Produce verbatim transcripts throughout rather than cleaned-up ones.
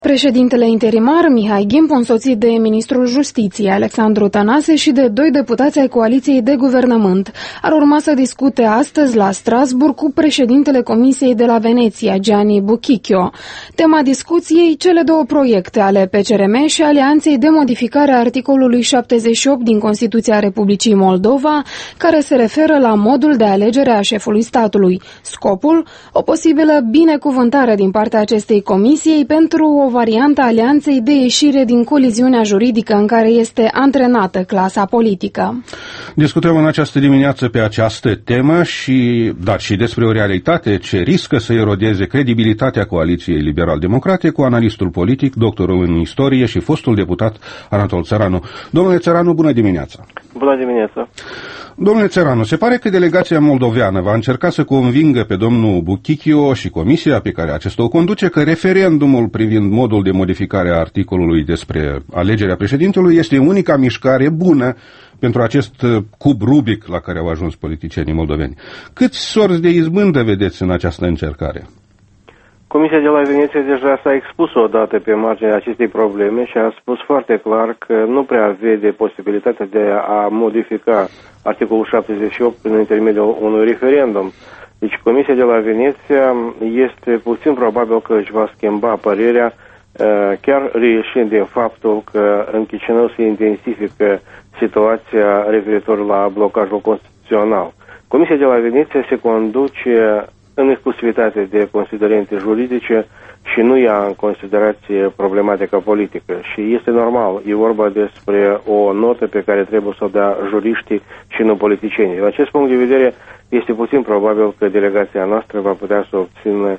Președintele interimar Mihai Gimpo, însoțit de ministrul Justiției Alexandru Tănase și de doi deputați ai coaliției de guvernământ, ar urma să discute astăzi la Strasbourg cu președintele Comisiei de la Veneția, Gianni Buchicchio. Tema discuției, cele două proiecte ale P C R M și Alianței de modificare a articolului șaptezeci și opt din Constituția Republicii Moldova, care se referă la modul de alegere a șefului statului. Scopul? O posibilă binecuvântare din partea acestei comisii pentru o variantă alianței de ieșire din coliziunea juridică în care este antrenată clasa politică. Discutăm în această dimineață pe această temă și, dar și despre o realitate ce riscă să erodeze credibilitatea coaliției liberal-democrate cu analistul politic, doctorul în istorie și fostul deputat Anatol Țăranu. Domnule Țăranu, bună dimineața! Bună dimineața! Domnule Țăranu, se pare că delegația moldoveană va încerca să convingă pe domnul Buchicchio și comisia pe care acesta o conduce că referendumul privind modul de modificare a articolului despre alegerea președintelui este unica mișcare bună pentru acest cub Rubic la care au ajuns politicienii moldoveni. Câți sorți de izbândă vedeți în această încercare? Comisia de la Veneția deja s-a expus odată pe marginea acestei probleme și a spus foarte clar că nu prea vede posibilitatea de a modifica articolul șaptezeci și opt prin intermediul unui referendum. Deci Comisia de la Veneția este puțin probabil că își va schimba părerea, chiar reieșind din faptul că în Chișinău se intensifică situația referitor la blocajul constituțional. Comisia de la Veneția se conduce în exclusivitate de considerente juridice și nu ia în considerație problematica politică. Și este normal, e vorba despre o notă pe care trebuie să o dea juriștii și nu politicienii. Din acest punct de vedere, este puțin probabil că delegația noastră va putea să obțină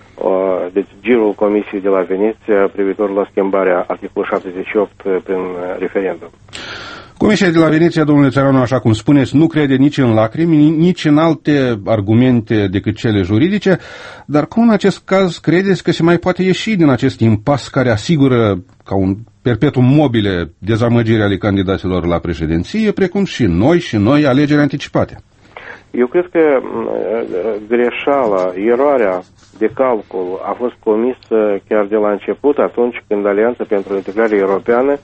uh, deci, girul Comisiei de la Veneția privitor la schimbarea articolului șaptezeci și opt prin referendum. Comisia de la Veneția, domnule Țăranu, așa cum spuneți, nu crede nici în lacrimi, nici în alte argumente decât cele juridice, dar cum în acest caz credeți că se mai poate ieși din acest impas care asigură ca un perpetuum mobile dezamăgirea ale candidaților la președinție, precum și noi și noi alegeri anticipate? Eu cred că greșeala, eroarea de calcul a fost comisă chiar de la început, atunci când Alianța pentru Integrare Europeană,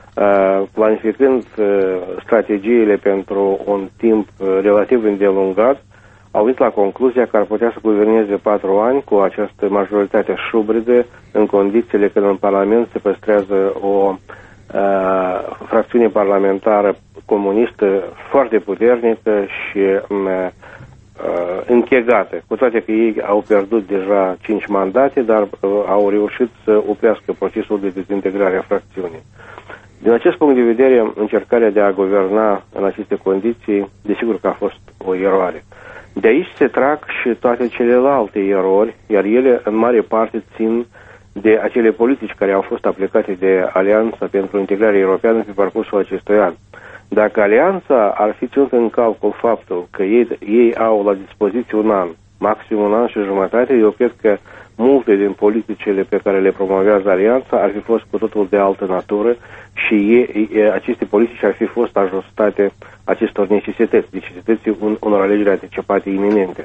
planificând strategiile pentru un timp relativ îndelungat, au venit la concluzia că ar putea să guverneze patru ani cu această majoritate șubredă în condițiile când în Parlament se păstrează o uh, fracțiune parlamentară comunistă foarte puternică și uh, închegată, cu toate că ei au pierdut deja cinci mandate, dar uh, au reușit să oprească procesul de dezintegrare a fracțiunii. Din acest punct de vedere, încercarea de a guverna în aceste condiții, desigur că a fost o eroare. De aici se trag și toate celelalte erori, iar ele în mare parte țin de acele politici care au fost aplicate de Alianța pentru Integrare Europeană pe parcursul acestui an. Dacă Alianța ar fi ținut în calcul faptul că ei, ei au la dispoziție un an, maxim un an și jumătate, eu cred că multe din politicile pe care le promovează Alianța ar fi fost cu totul de altă natură și ei, aceste politici ar fi fost ajustate acestor necesități, necesității un, unor alegeri anticipate iminente.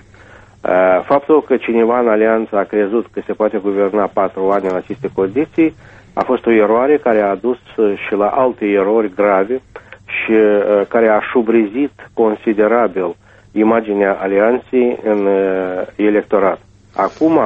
Faptul că cineva în Alianța a crezut că se poate guverna patru ani în aceste condiții a fost o eroare care a dus și la alte erori grave și care a șubrezit considerabil imaginea Alianței în electorat. Acum,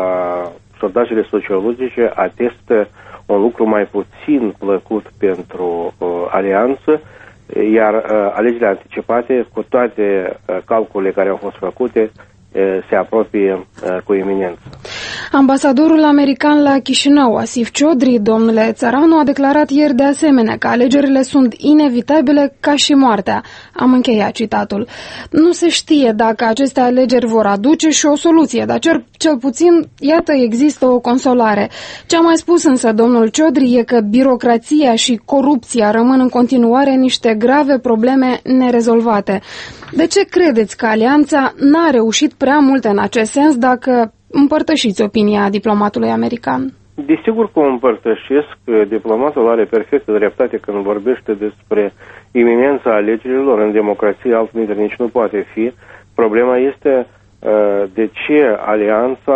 sondajele sociologice atestă un lucru mai puțin plăcut pentru uh, Alianță, iar uh, alegerile anticipate, cu toate uh, calculele care au fost făcute, uh, se apropie uh, cu iminență. Ambasadorul american la Chișinău, Asif Ciodri, domnule Țăranu, a declarat ieri de asemenea că alegerile sunt inevitabile ca și moartea. Am încheiat citatul. Nu se știe dacă aceste alegeri vor aduce și o soluție, dar cel, cel puțin, iată, există o consolare. Ce a mai spus însă domnul Ciodri e că birocrația și corupția rămân în continuare niște grave probleme nerezolvate. De ce credeți că Alianța n-a reușit prea multe în acest sens dacă împărtășiți opinia diplomatului american? Desigur că o împărtășesc. Diplomatul are perfectă dreptate când vorbește despre iminența alegerilor. În democrație altminte nici nu poate fi. Problema este de ce Alianța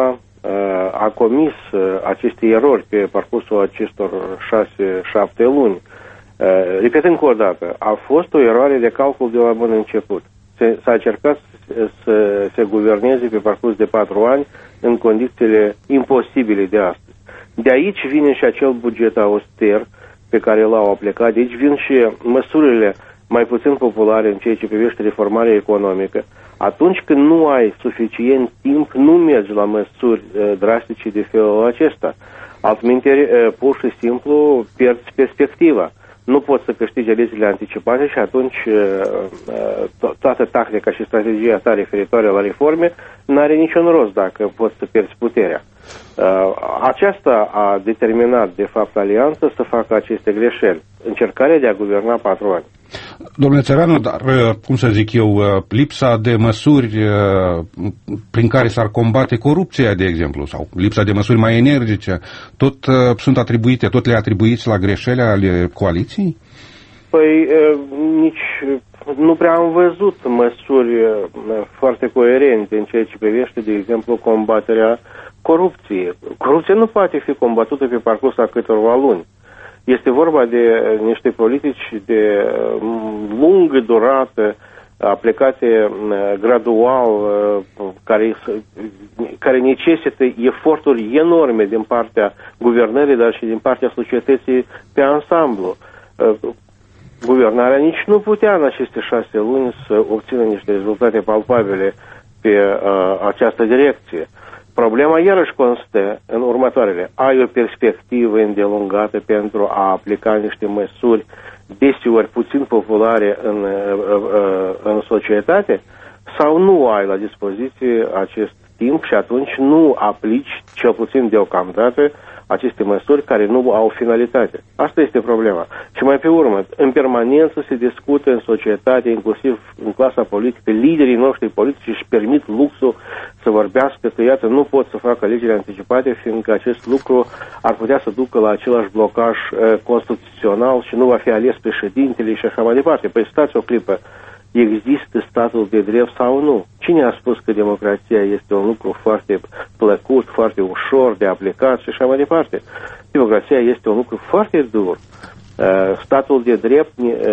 a comis aceste erori pe parcursul acestor șase, șapte luni, repet încă o dată, a fost o eroare de calcul de la bun început. S-a încercat să se guverneze pe parcurs de patru ani în condițiile imposibile de astăzi. De aici vine și acel buget auster pe care l-au aplicat, de aici vin și măsurile mai puțin populare în ceea ce privește reformarea economică. Atunci când nu ai suficient timp, nu mergi la măsuri uh, drastice de felul acesta. Altminteri, uh, pur și simplu, pierzi perspectiva. Nu poți să câștigi alegerile anticipate și atunci uh, to- toată tactica și strategia ta referitoare la reforme n-are niciun rost dacă poți să pierzi puterea. Uh, aceasta a determinat, de fapt, alianța să facă aceste greșeli. Încercarea de a guverna patru ani. Domnule Țăranu, dar, cum să zic eu, lipsa de măsuri prin care s-ar combate corupția, de exemplu, sau lipsa de măsuri mai energice, tot sunt atribuite, tot le atribuiți la greșeli ale coaliției? Păi, nici nu prea am văzut măsuri foarte coerente în ceea ce privește, de exemplu, combaterea corupției. Corupția nu poate fi combătută pe parcursul a câteva luni. Este vorba de niște politici de lungă durată, aplicate gradual, care, care necesită eforturi enorme din partea guvernării, dar și din partea societății pe ansamblu. Guvernarea nici nu putea în aceste șase luni să obțină niște rezultate palpabile pe această direcție. Problema iarăși constă în următoarele. Ai o perspectivă îndelungată pentru a aplica niște măsuri deseori puțin populare în, în societate sau nu ai la dispoziție acest timp și atunci nu aplici, cel puțin deocamdată, aceste măsuri care nu au finalitate. Asta este problema. Și mai pe urmă, în permanență se discută în societate, inclusiv în clasa politică, liderii noștri politici își permit luxul să vorbească că, iată, nu pot să facă alegeri anticipate, fiindcă acest lucru ar putea să ducă la același blocaj uh, constituțional și nu va fi ales președintele și așa mai departe. Păi stați o clipă. Există statul de drept sau nu? Cine a spus că democrația este un lucru foarte plăcut, foarte ușor de aplicat și așa mai departe? Democrația este un lucru foarte dur. Statul de drept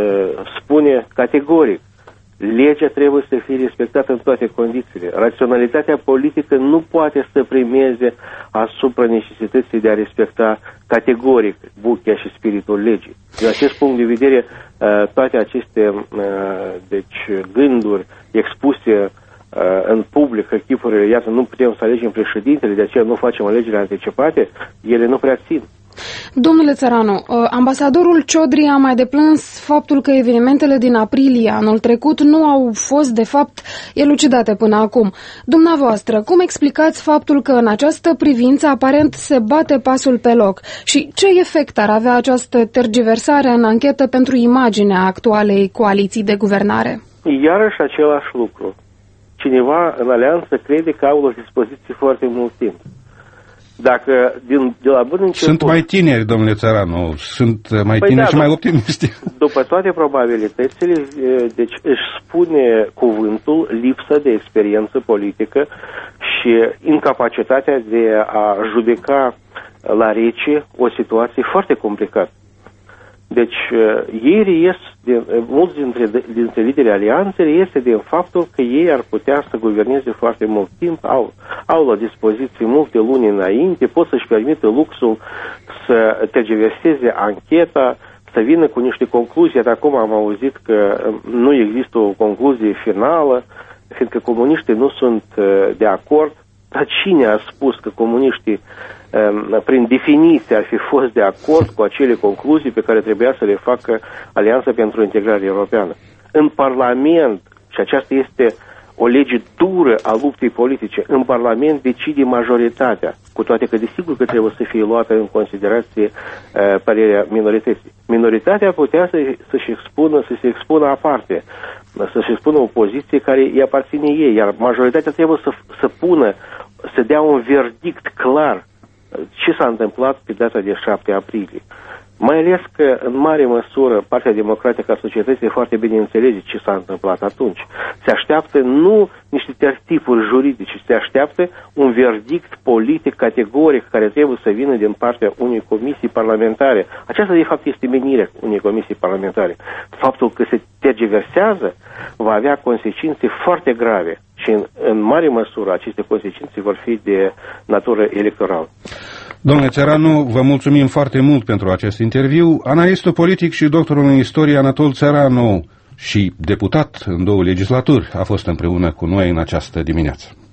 spune categoric: legea trebuie să fie respectată în toate condițiile. Raționalitatea politică nu poate să primeze asupra necesității de a respecta categoric buchea și spiritul legii. Din acest punct de vedere, toate aceste deci, gânduri expuse în public, că chipurile, iată, nu putem să alegem președintele, de aceea nu facem alegeri anticipate, ele nu prea țin. Domnule Țăranu, ambasadorul Ciodri a mai deplâns faptul că evenimentele din aprilie anul trecut nu au fost, de fapt, elucidate până acum. Dumneavoastră, cum explicați faptul că în această privință aparent se bate pasul pe loc? Și ce efect ar avea această tergiversare în anchetă pentru imaginea actualei coaliții de guvernare? Iarăși același lucru. Cineva în alianță crede că au la dispoziție foarte mult timp. Dacă din, de la bun început... Sunt mai tineri, domnule Țăranu, sunt mai păi tineri da, și mai optimiști. După toate probabilitățile, deci își spune cuvântul lipsă de experiență politică și incapacitatea de a judeca la rece o situație foarte complicată. Deci ei reies, din, mulți dintre, dintre liderii alianței este din faptul că ei ar putea să guverneze foarte mult timp, au, au la dispoziție multe luni înainte, pot să-și permită luxul să tergiverseze ancheta, să vină cu niște concluzii. De acum am auzit că nu există o concluzie finală, fiindcă comuniștii nu sunt de acord. Dar cine a spus că comuniștii, prin definiție, ar fi fost de acord cu acele concluzii pe care trebuia să le facă Alianța pentru Integrare Europeană? În Parlament, și aceasta este o lege dură a luptei politice, în Parlament decide majoritatea, cu toate că desigur că trebuie să fie luată în considerație uh, părerea minorității. Minoritatea putea să, să-și expună, să se expună aparte, să-și expună o poziție care îi aparține ei, iar majoritatea trebuie să, să pună, să dea un verdict clar ce s-a întâmplat pe data de șapte aprilie. Mai ales că, în mare măsură, partea democratică a societății foarte bine înțelege ce s-a întâmplat atunci. Se așteaptă nu niște tertipuri juridice, se așteaptă un verdict politic categoric care trebuie să vină din partea unei comisii parlamentare. Aceasta, de fapt, este menirea unei comisii parlamentare. Faptul că se tergiversează va avea consecințe foarte grave și, în, în mare măsură, aceste consecințe vor fi de natură electorală. Domnule Țăranu, vă mulțumim foarte mult pentru acest interviu. Analistul politic și doctorul în istorie Anatol Țăranu și deputat în două legislaturi a fost împreună cu noi în această dimineață.